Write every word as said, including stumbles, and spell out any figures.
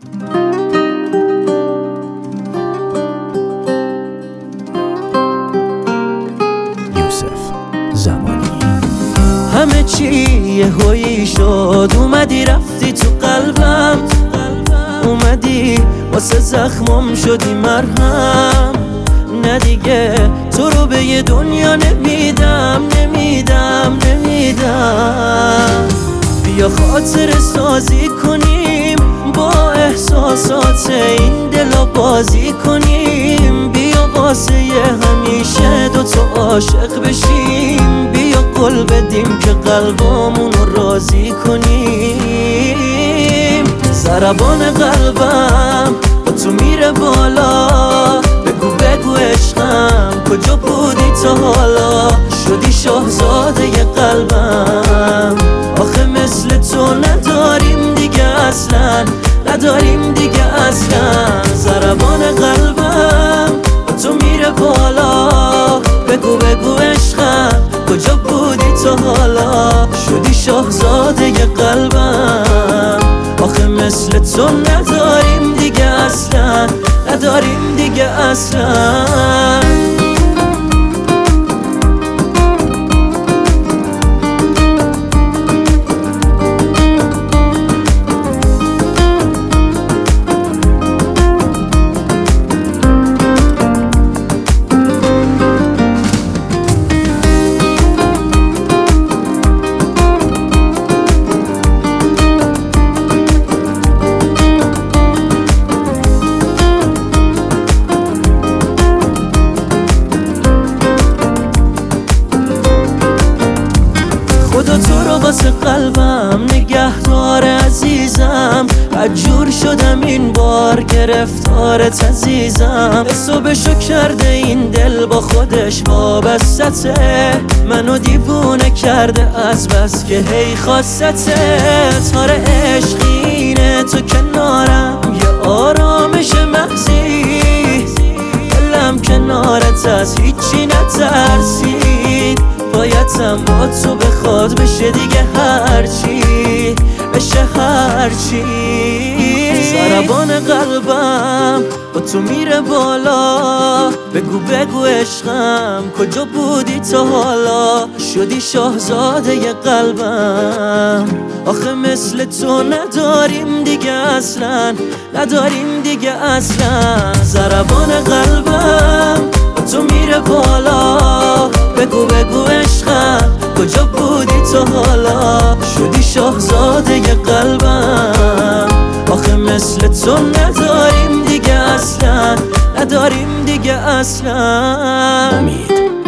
زمانی همه چی یه هویی شد، اومدی رفتی تو قلبم، اومدی واسه زخمم شدی مرهم. نه دیگه تو رو به یه دنیا نمیدم نمیدم نمیدم. بیا خاطر سازی کنیم، با احساسات این دلا بازی کنیم. بیا واسه همیشه دوتا عاشق بشیم. بیا قول بدیم که قلبامون رو راضی کنیم. ضربان قلبم با تو میره بالا، بگو بگو عشقم کجا بودی تا حالا؟ شدی شاهزاده قلبم، آخه مثل تو نداریم دیگه اصلا، نداریم دیگه اصلا. ضربان قلبم با تو میره بالا، بگو بگو عشقم کجا بودی تا حالا؟ شدی شاهزاده قلبم، آخه مثل تو نداریم دیگه اصلا، نداریم دیگه اصلا. خدا تو رو واسه قلبم نگهدار عزیزم. عجور شدم این بار گرفتارت عزیزم. حسابشو کرده این دل با خودش وابسته، منو دیوونه کرده از بس که هی خواستته. تار عشقینه تو کنارم، یه آرامش مغزی، دلم کنارت از هیچی نترسید. بایدم با تو بخواد بشه دیگه هرچی، بشه هرچی. ضربان قلبم با تو میره بالا، بگو بگو عشقم کجا بودی تا حالا؟ شدی شاهزاده قلبم، آخه مثل تو نداریم دیگه اصلا، نداریم دیگه اصلا. ضربان قلبم با تو میره بالا، بگو بگو عشقم کجا بودی تا حالا؟ شدی شاهزاده قلبم، آخه مثل تو نداریم دیگه اصلا، نداریم دیگه اصلا. امید